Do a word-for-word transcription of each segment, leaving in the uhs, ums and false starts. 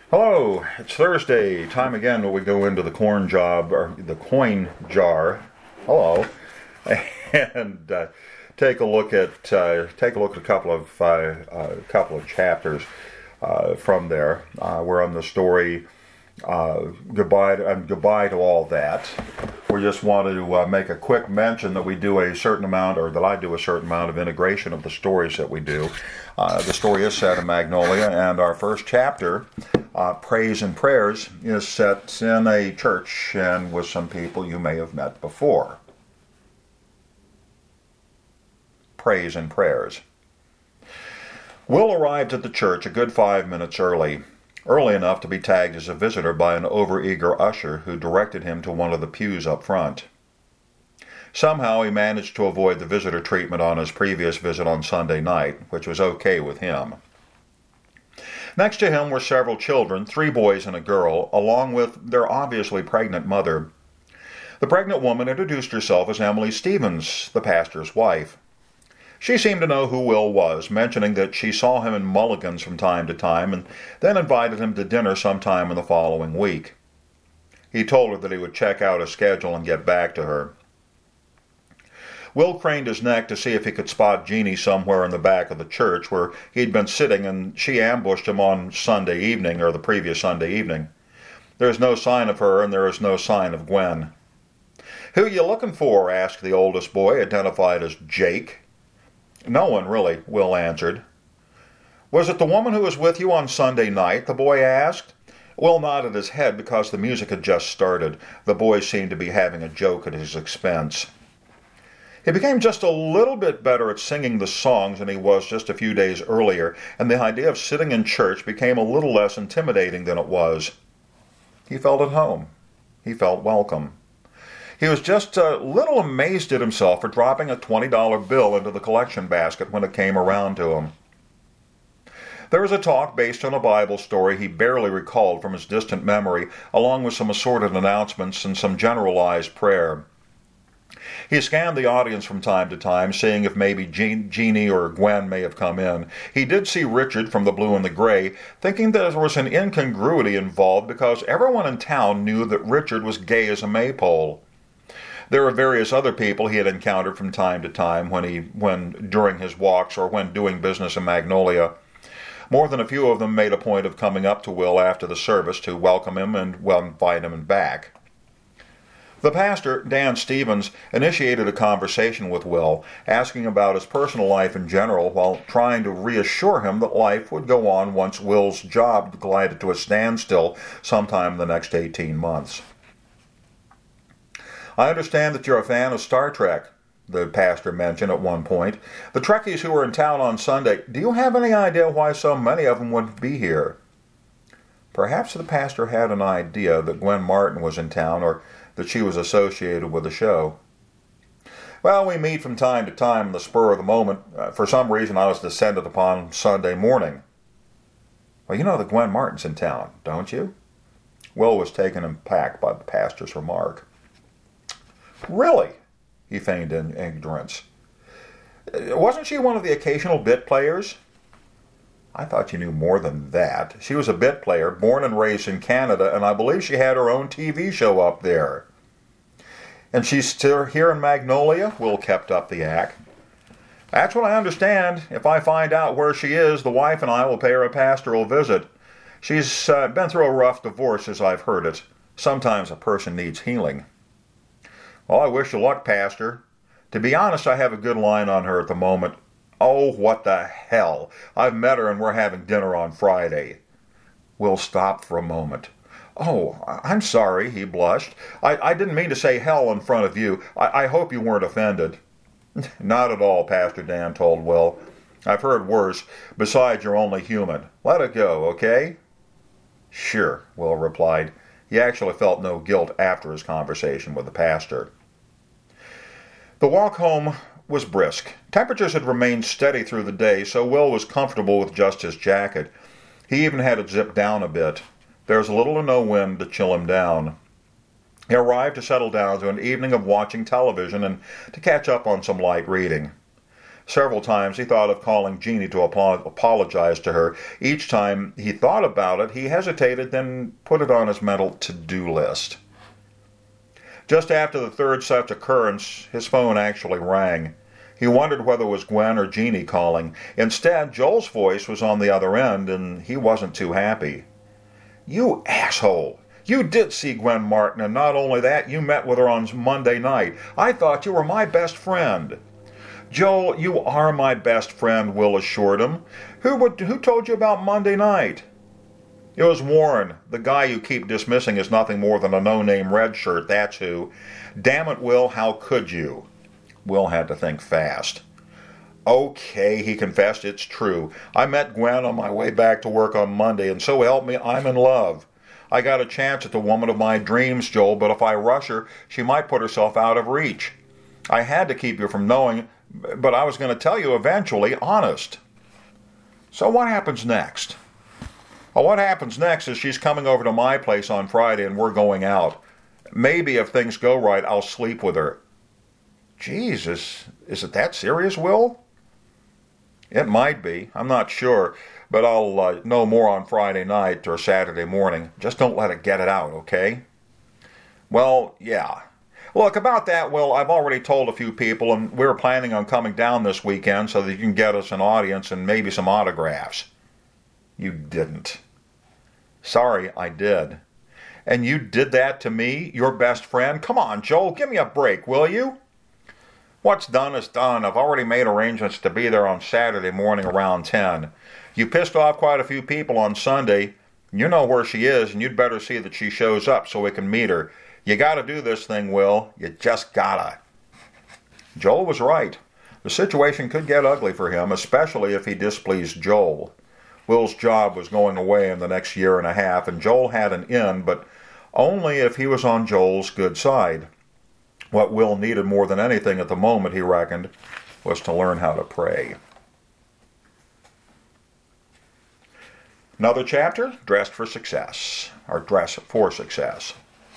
Hello, it's Thursday. Time again when we go into the corn job or the coin jar. Hello, and uh, take a look at uh, take a look at a couple of uh, a couple of chapters uh, from there. Uh, we're on the story uh, goodbye to, and goodbye to all that. We just want to uh, make a quick mention that we do a certain amount, or that I do a certain amount of integration of the stories that we do. Uh, the story is set in Magnolia, and our first chapter, uh, Praise and Prayers, is set in a church and with some people you may have met before. Praise and Prayers. Will arrived at the church a good five minutes early, early enough to be tagged as a visitor by an overeager usher who directed him to one of the pews up front. Somehow he managed to avoid the visitor treatment on his previous visit on Sunday night, which was okay with him. Next to him were several children, three boys and a girl, along with their obviously pregnant mother. The pregnant woman introduced herself as Emily Stevens, the pastor's wife. She seemed to know who Will was, mentioning that she saw him in Mulligan's from time to time, and then invited him to dinner sometime in the following week. He told her that he would check out his schedule and get back to her. Will craned his neck to see if he could spot Jeannie somewhere in the back of the church where he'd been sitting, and she ambushed him on Sunday evening, or the previous Sunday evening. There is no sign of her, and there is no sign of Gwen. "Who you looking for?" asked the oldest boy, identified as Jake. "No one, really," Will answered. "Was it the woman who was with you on Sunday night?" the boy asked. Will nodded his head because the music had just started. The boy seemed to be having a joke at his expense. He became just a little bit better at singing the songs than he was just a few days earlier, and the idea of sitting in church became a little less intimidating than it was. He felt at home. He felt welcome. He was just a little amazed at himself for dropping a twenty dollar bill into the collection basket when it came around to him. There was a talk based on a Bible story he barely recalled from his distant memory, along with some assorted announcements and some generalized prayer. He scanned the audience from time to time, seeing if maybe Jean, Jeannie or Gwen may have come in. He did see Richard from the Blue and the Gray, thinking that there was an incongruity involved because everyone in town knew that Richard was gay as a maypole. There were various other people he had encountered from time to time when he, when during his walks or when doing business in Magnolia. More than a few of them made a point of coming up to Will after the service to welcome him and well invite him back. The pastor, Dan Stevens, initiated a conversation with Will, asking about his personal life in general while trying to reassure him that life would go on once Will's job glided to a standstill sometime in the next eighteen months. "I understand that you're a fan of Star Trek," the pastor mentioned at one point. "The Trekkies who were in town on Sunday, do you have any idea why so many of them would be here?" Perhaps the pastor had an idea that Gwen Martin was in town, or that she was associated with the show. "Well, we meet from time to time in the spur of the moment. Uh, for some reason I was descended upon Sunday morning." "Well, you know that Gwen Martin's in town, don't you?" Will was taken aback by the pastor's remark. "Really?" He feigned in ignorance. "Wasn't she one of the occasional bit players?" "I thought you knew more than that. She was a bit player, born and raised in Canada, and I believe she had her own T V show up there." "And she's still here in Magnolia?" Will kept up the act. "That's what I understand. If I find out where she is, the wife and I will pay her a pastoral visit. She's uh, been through a rough divorce, as I've heard it. Sometimes a person needs healing." "Well, I wish you luck, Pastor. To be honest, I have a good line on her at the moment. Oh, what the hell. I've met her and we're having dinner on Friday." Will stopped for a moment. "Oh, I'm sorry," he blushed. I, I didn't mean to say hell in front of you. I, I hope you weren't offended." "Not at all," Pastor Dan told Will. "I've heard worse. Besides, you're only human. Let it go, okay?" "Sure," Will replied. He actually felt no guilt after his conversation with the pastor. The walk home was brisk. Temperatures had remained steady through the day, so Will was comfortable with just his jacket. He even had it zipped down a bit. There was little to no wind to chill him down. He arrived to settle down to an evening of watching television and to catch up on some light reading. Several times he thought of calling Jeannie to apologize to her. Each time he thought about it, he hesitated, then put it on his mental to-do list. Just after the third such occurrence, his phone actually rang. He wondered whether it was Gwen or Jeannie calling. Instead, Joel's voice was on the other end, and he wasn't too happy. "You asshole! You did see Gwen Martin, and not only that, you met with her on Monday night. I thought you were my best friend." "Joel, you are my best friend," Will assured him. Who would, who told you about Monday night?" "It was Warren, the guy you keep dismissing as nothing more than a no-name red shirt, that's who." "Damn it, Will, how could you?" Will had to think fast. "Okay," he confessed, "it's true. I met Gwen on my way back to work on Monday, and so help me, I'm in love. I got a chance at the woman of my dreams, Joel, but if I rush her, she might put herself out of reach. I had to keep you from knowing, but I was going to tell you eventually, honest." "So what happens next?" "Well, what happens next is she's coming over to my place on Friday and we're going out. Maybe if things go right, I'll sleep with her." Jesus, is it that serious, Will? "It might be. I'm not sure, but I'll uh, know more on Friday night or Saturday morning. Just don't let it get it out, okay?" "Well, yeah. Look, about that, Will, I've already told a few people, and we're planning on coming down this weekend so that you can get us an audience and maybe some autographs." "You didn't." "Sorry, I did." "And you did that to me, your best friend? Come on, Joel, give me a break, will you?" "What's done is done. I've already made arrangements to be there on Saturday morning around ten. You pissed off quite a few people on Sunday. You know where she is, and you'd better see that she shows up so we can meet her. You gotta do this thing, Will. You just gotta." Joel was right. The situation could get ugly for him, especially if he displeased Joel. Will's job was going away in the next year and a half, and Joel had an in, but only if he was on Joel's good side. What Will needed more than anything at the moment, he reckoned, was to learn how to pray. Another chapter, Dressed for Success, or Dress for Success.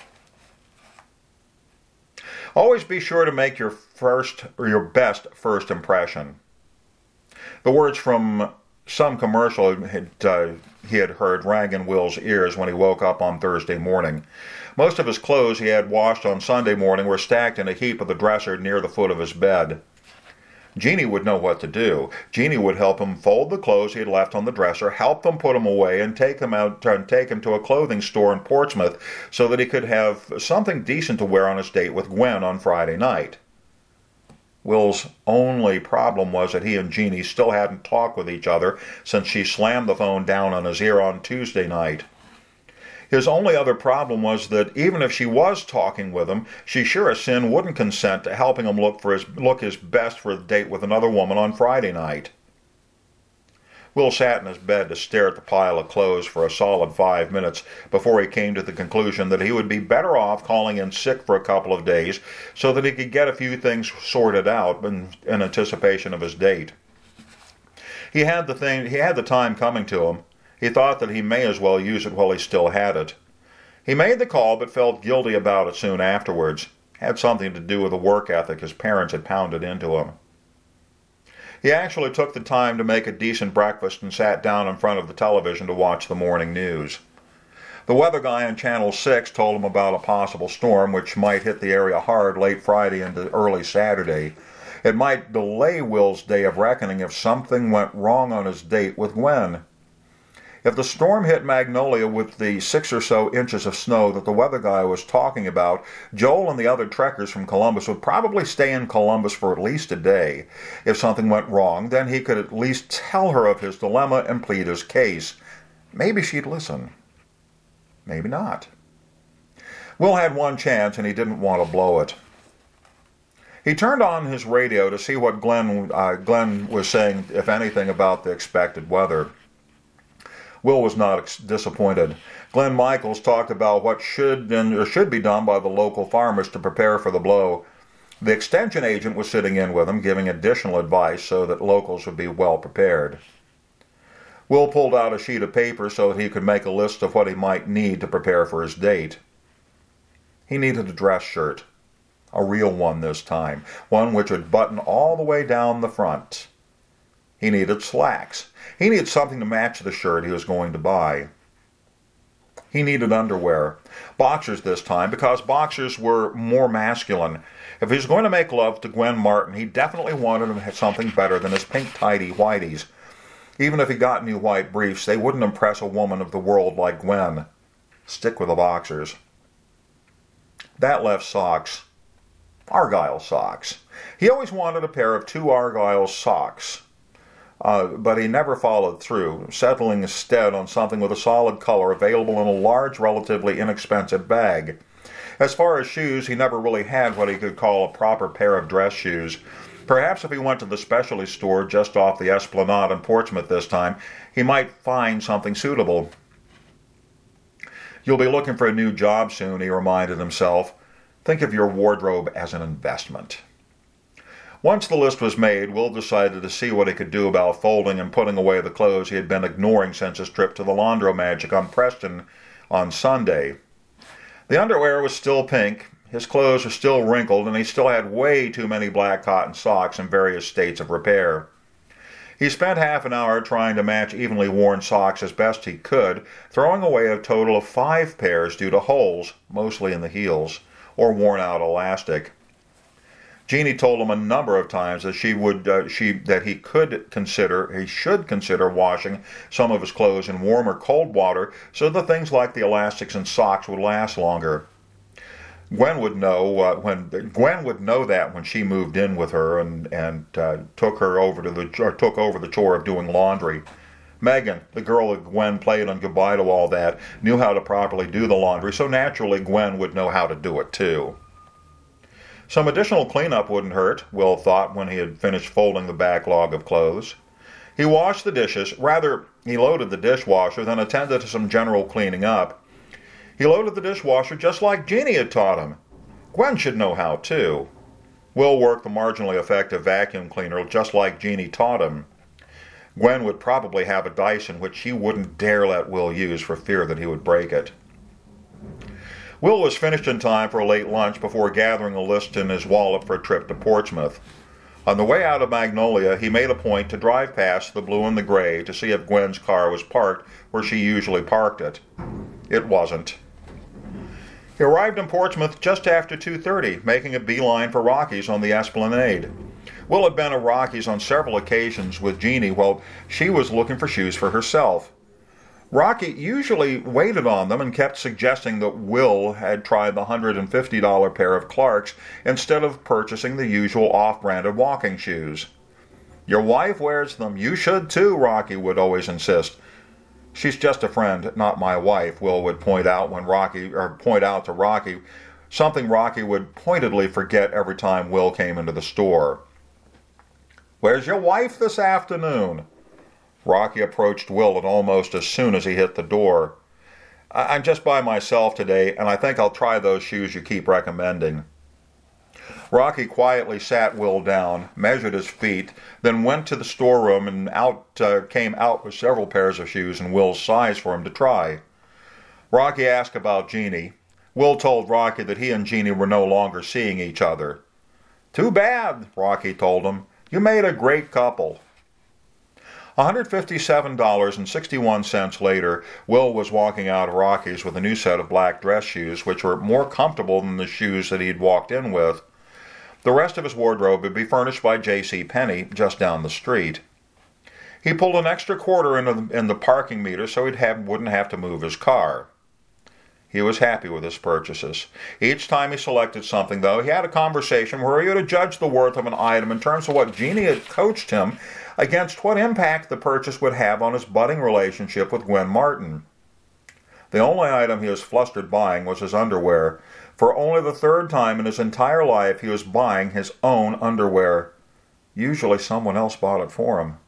Always be sure to make your first or your best first impression. The words from some commercial had, uh, he had heard rang in Will's ears when he woke up on Thursday morning. Most of his clothes he had washed on Sunday morning were stacked in a heap of the dresser near the foot of his bed. Jeannie would know what to do. Jeannie would help him fold the clothes he had left on the dresser, help them put them away, and take them out and take him to a clothing store in Portsmouth so that he could have something decent to wear on his date with Gwen on Friday night. Will's only problem was that he and Jeannie still hadn't talked with each other since she slammed the phone down on his ear on Tuesday night. His only other problem was that even if she was talking with him, she sure as sin wouldn't consent to helping him look for his look his best for a date with another woman on Friday night. Will sat in his bed to stare at the pile of clothes for a solid five minutes before he came to the conclusion that he would be better off calling in sick for a couple of days so that he could get a few things sorted out in, in anticipation of his date. He had the thing, he had the time coming to him. He thought that he may as well use it while he still had it. He made the call but felt guilty about it soon afterwards. It had something to do with the work ethic his parents had pounded into him. He actually took the time to make a decent breakfast and sat down in front of the television to watch the morning news. The weather guy on Channel six told him about a possible storm which might hit the area hard late Friday into early Saturday. It might delay Will's day of reckoning if something went wrong on his date with Gwen. If the storm hit Magnolia with the six or so inches of snow that the weather guy was talking about, Joel and the other trekkers from Columbus would probably stay in Columbus for at least a day. If something went wrong, then he could at least tell her of his dilemma and plead his case. Maybe she'd listen. Maybe not. Will had one chance, and he didn't want to blow it. He turned on his radio to see what Glenn, uh, Glenn was saying, if anything, about the expected weather. Will was not ex- disappointed. Glenn Michaels talked about what should and or should be done by the local farmers to prepare for the blow. The extension agent was sitting in with him, giving additional advice so that locals would be well prepared. Will pulled out a sheet of paper so that he could make a list of what he might need to prepare for his date. He needed a dress shirt. A real one this time, one which would button all the way down the front. He needed slacks. He needed something to match the shirt he was going to buy. He needed underwear. Boxers this time, because boxers were more masculine. If he was going to make love to Gwen Martin, he definitely wanted him to have something better than his pink tidy whities. Even if he got new white briefs, they wouldn't impress a woman of the world like Gwen. Stick with the boxers. That left socks. Argyle socks. He always wanted a pair of two Argyle socks, uh, but he never followed through, settling instead on something with a solid color available in a large, relatively inexpensive bag. As far as shoes, he never really had what he could call a proper pair of dress shoes. Perhaps if he went to the specialty store just off the Esplanade in Portsmouth this time, he might find something suitable. You'll be looking for a new job soon, he reminded himself. Think of your wardrobe as an investment. Once the list was made, Will decided to see what he could do about folding and putting away the clothes he had been ignoring since his trip to the Laundromagic on Preston on Sunday. The underwear was still pink, his clothes were still wrinkled, and he still had way too many black cotton socks in various states of repair. He spent half an hour trying to match evenly worn socks as best he could, throwing away a total of five pairs due to holes, mostly in the heels, or worn-out elastic. Jeannie told him a number of times that she would, uh, she that he could consider, he should consider washing some of his clothes in warm or cold water, so that things like the elastics and socks would last longer. Gwen would know uh, when Gwen would know that when she moved in with her and and uh, took her over to the or took over the chore of doing laundry. Megan, the girl that Gwen played on Goodbye to All That, knew how to properly do the laundry, so naturally Gwen would know how to do it too. Some additional cleanup wouldn't hurt, Will thought when he had finished folding the backlog of clothes. He washed the dishes, rather, he loaded the dishwasher, then attended to some general cleaning up. He loaded the dishwasher just like Jeannie had taught him. Gwen should know how, too. Will worked the marginally effective vacuum cleaner just like Jeannie taught him. Gwen would probably have a Dyson which she wouldn't dare let Will use for fear that he would break it. Will was finished in time for a late lunch before gathering a list in his wallet for a trip to Portsmouth. On the way out of Magnolia, he made a point to drive past the blue and the gray to see if Gwen's car was parked where she usually parked it. It wasn't. He arrived in Portsmouth just after two thirty, making a beeline for Rocky's on the Esplanade. Will had been at Rocky's on several occasions with Jeannie while she was looking for shoes for herself. Rocky usually waited on them and kept suggesting that Will had tried the one hundred fifty dollars pair of Clarks instead of purchasing the usual off-branded walking shoes. Your wife wears them. You should too, Rocky would always insist. She's just a friend, not my wife, Will would point out when Rocky or point out to Rocky, something Rocky would pointedly forget every time Will came into the store. Where's your wife this afternoon? Rocky approached Will and almost as soon as he hit the door. I'm just by myself today, and I think I'll try those shoes you keep recommending. Rocky quietly sat Will down, measured his feet, then went to the storeroom and out uh, came out with several pairs of shoes in Will's size for him to try. Rocky asked about Jeannie. Will told Rocky that he and Jeannie were no longer seeing each other. Too bad, Rocky told him. You made a great couple. one hundred fifty-seven dollars and sixty-one cents later, Will was walking out of Rocky's with a new set of black dress shoes, which were more comfortable than the shoes that he'd walked in with. The rest of his wardrobe would be furnished by J C. Penney, just down the street. He pulled an extra quarter into the, in the parking meter so he have, wouldn't have to move his car. He was happy with his purchases. Each time he selected something, though, he had a conversation where he had to judge the worth of an item in terms of what Jeannie had coached him against what impact the purchase would have on his budding relationship with Gwen Martin. The only item he was flustered buying was his underwear. For only the third time in his entire life, he was buying his own underwear. Usually someone else bought it for him.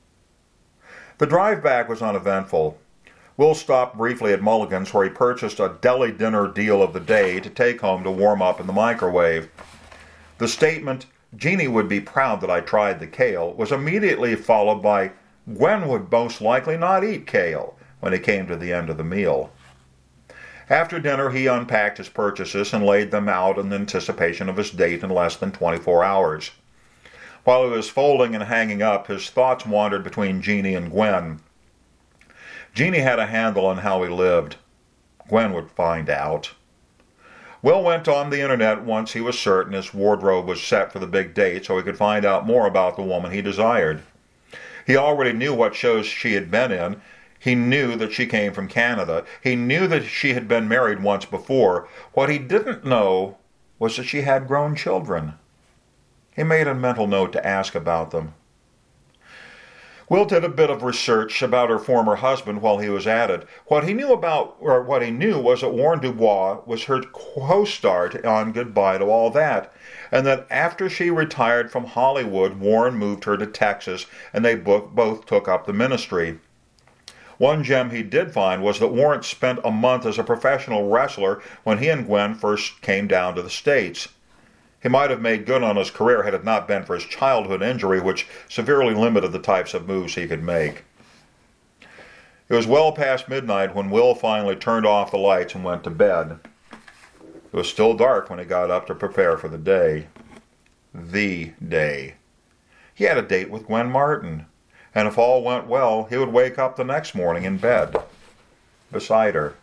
The drive back was uneventful. Will stopped briefly at Mulligan's, where he purchased a deli dinner deal of the day to take home to warm up in the microwave. The statement, Jeannie would be proud that I tried the kale, was immediately followed by, Gwen would most likely not eat kale, when he came to the end of the meal. After dinner, he unpacked his purchases and laid them out in anticipation of his date in less than twenty-four hours. While he was folding and hanging up, his thoughts wandered between Jeannie and Gwen. Jeannie had a handle on how he lived. Gwen would find out. Will went on the internet once he was certain his wardrobe was set for the big date so he could find out more about the woman he desired. He already knew what shows she had been in. He knew that she came from Canada. He knew that she had been married once before. What he didn't know was that she had grown children. He made a mental note to ask about them. Will did a bit of research about her former husband while he was at it. What he knew about, or what he knew was that Warren Dubois was her co-star on Goodbye to All That, and that after she retired from Hollywood, Warren moved her to Texas, and they both took up the ministry. One gem he did find was that Warren spent a month as a professional wrestler when he and Gwen first came down to the States. He might have made good on his career had it not been for his childhood injury, which severely limited the types of moves he could make. It was well past midnight when Will finally turned off the lights and went to bed. It was still dark when he got up to prepare for the day. The day. He had a date with Gwen Martin, and if all went well, he would wake up the next morning in bed, beside her.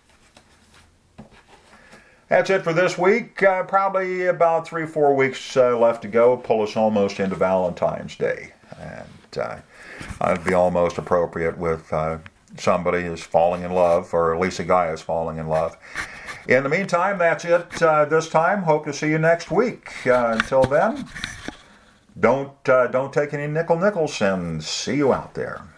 That's it for this week. Uh, probably about three, four weeks uh, left to go. Pull us almost into Valentine's Day. And uh, that'd be almost appropriate with uh, somebody is falling in love, or at least a guy is falling in love. In the meantime, that's it uh, this time. Hope to see you next week. Uh, until then, don't uh, don't take any nickel nickels, and see you out there.